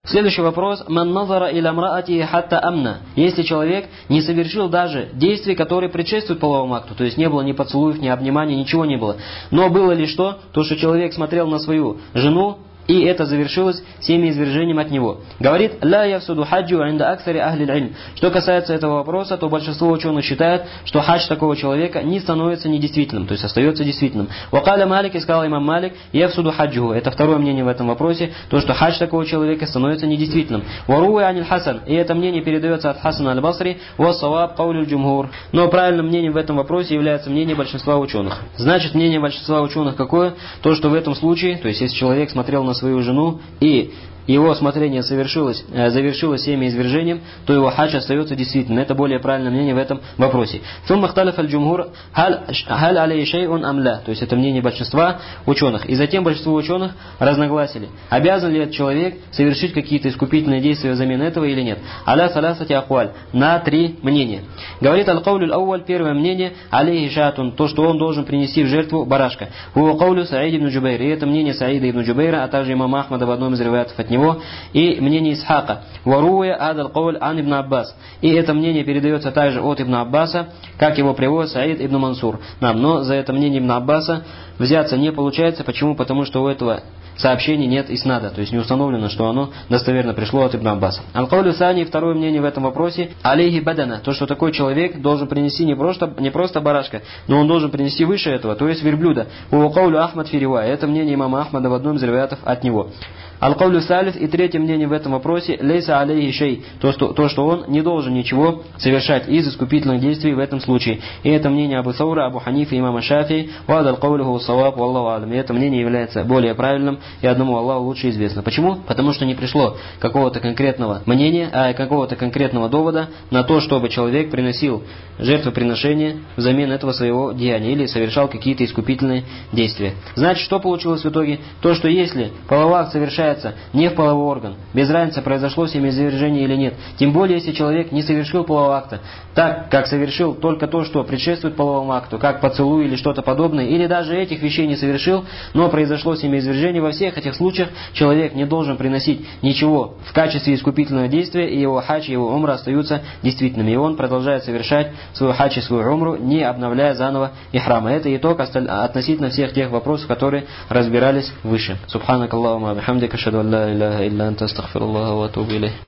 Следующий вопрос. Ман назара иля мраати хатта амна. Если человек не совершил даже действий, которые предшествуют половому акту, то есть не было ни поцелуев, ни обниманий, ничего не было. Но было ли что? То, что человек смотрел на свою жену, и это завершилось семяизвержением от него. Говорит, ля яфсуду хаджу инда аксари ахли аль-илм. Что касается этого вопроса, то большинство ученых считают, что хадж такого человека не становится недействительным, то есть остается действительным. Вакаля Малик, и сказал имам Малик, яфсуду хаджу. Это второе мнение в этом вопросе, то, что хадж такого человека становится недействительным. Варуа аниль хасан, и это мнение передается от Хасана аль-Басри, ва саваб каулю джумхур. Но правильным мнением в этом вопросе является мнение большинства ученых. Значит, мнение большинства ученых какое? То, что в этом случае, то есть если человек смотрел на свою жену и его смотрение завершилось семяизвержением, то его хадж остается действительно. Это более правильное мнение в этом вопросе. То есть это мнение большинства ученых. И затем большинство ученых разногласили. Обязан ли этот человек совершить какие-то искупительные действия взамен этого или нет? Аля саласати акваль. На 3 мнения. Говорит аль-каулю аль-ауаль, первое мнение, алейхи шатун, то, что он должен принести в жертву барашка. Хуа каулю Саид ибн Джубайр. И это мнение Саида ибн Джубайра, а также имама Ахмада в одном из риваятов от него, и мнение Исхака. Варуя адал кауль ан ибн Аббас. И это мнение передается также от ибн Аббаса, как его приводит Саид ибн Мансур. Но за это мнение ибн Аббаса взяться не получается. Почему? Потому что у этого сообщения нет иснада, то есть не установлено, что оно достоверно пришло от ибн Аббаса. Аль-Каулю Сани, второе мнение в этом вопросе, алейхи бадана, то, что такой человек должен принести не просто барашка, но он должен принести выше этого, то есть верблюда. Каулю Ахмад фирива, это мнение имама Ахмада в одном из риваятов от него. Аль-Каулю Салиф, и третье мнение в этом вопросе, лейса алейхи шей, то, что он не должен ничего совершать из искупительных действий в этом случае. И это мнение Абу Саура, Абу Ханифа, имама Шафии, вадал каулюху саваб, валлаху алям. И это мнение является более правильным, и одному Аллаху лучше известно. Почему? Потому что не пришло какого-то конкретного мнения, какого-то конкретного довода на то, чтобы человек приносил жертвоприношение взамен этого своего деяния или совершал какие-то искупительные действия. Значит, что получилось в итоге? То, что если половой акт совершается не в половой орган, без разницы, произошло семяизвержение или нет, тем более, если человек не совершил полового акта, так как совершил только то, что предшествует половому акту, как поцелуй или что-то подобное, или даже этих вещей не совершил, но произошло семяизвержение, во всех этих случаях человек не должен приносить ничего в качестве искупительного действия, и его хадж, и его умра остаются действительными, и он продолжает совершать свой хадж и свою умру, не обновляя заново ихрама. Это итог относительно всех тех вопросов, которые разбирались выше. Субханак Аллахума бихамдика, ашхаду ан ла иляха илля анта, астагфируллаха ва атубу илейх.